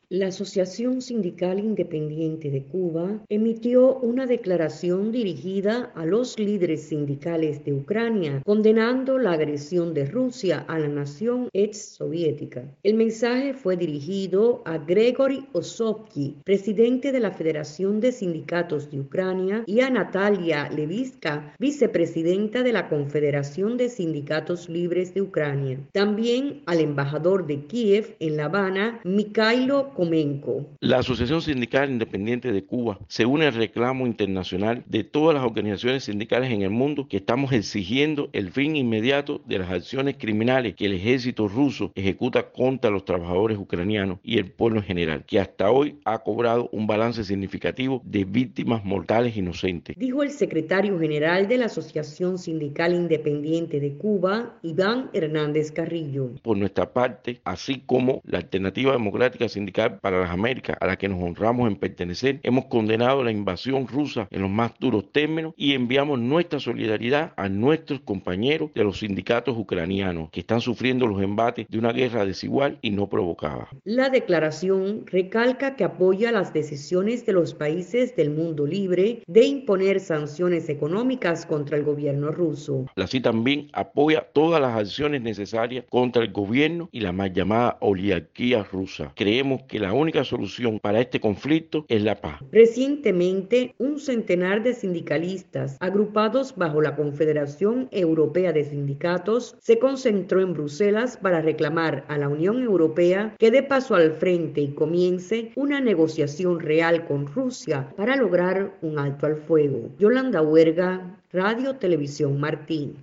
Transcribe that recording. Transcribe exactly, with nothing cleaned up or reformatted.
La Asociación Sindical Independiente de Cuba emitió una declaración dirigida a los líderes sindicales de Ucrania, condenando la agresión de Rusia a la nación exsoviética. El mensaje fue dirigido a Gregory Osovsky, presidente de la Federación de Sindicatos de Ucrania, y a Natalia Levitska, vicepresidenta de la Confederación de Sindicatos Libres de Ucrania. También al embajador de Kiev en La Habana, Mikhailo Komenko. La Asociación Sindical Independiente de Cuba se une al reclamo internacional de todas las organizaciones sindicales en el mundo que estamos exigiendo el fin inmediato de las acciones criminales que el ejército ruso ejecuta contra los trabajadores ucranianos y el pueblo en general, que hasta hoy ha cobrado un balance significativo de víctimas mortales inocentes. Dijo el secretario general de la Asociación Sindical Independiente de Cuba, Iván Hernández Carrillo. Por nuestra parte, así como la Alternativa Democrática Sindical para las Américas, a la que nos honramos en pertenecer, hemos condenado la invasión rusa en los más duros términos y enviamos nuestra solidaridad a nuestros compañeros de los sindicatos ucranianos que están sufriendo los embates de una guerra desigual y no provocada. La declaración recalca que apoya las decisiones de los países del mundo libre de imponer sanciones económicas contra el gobierno ruso. La C I también apoya todas las acciones necesarias contra el gobierno y la mal llamada oligarquía rusa. Creemos que la única solución para este conflicto es la paz. Recientemente, un centenar de sindicalistas agrupados bajo la Confederación Europea de Sindicatos se concentró en Bruselas para reclamar a la Unión Europea que dé paso al frente y comience una negociación real con Rusia para lograr un alto al fuego. Yolanda Huerga, Radio Televisión Martí.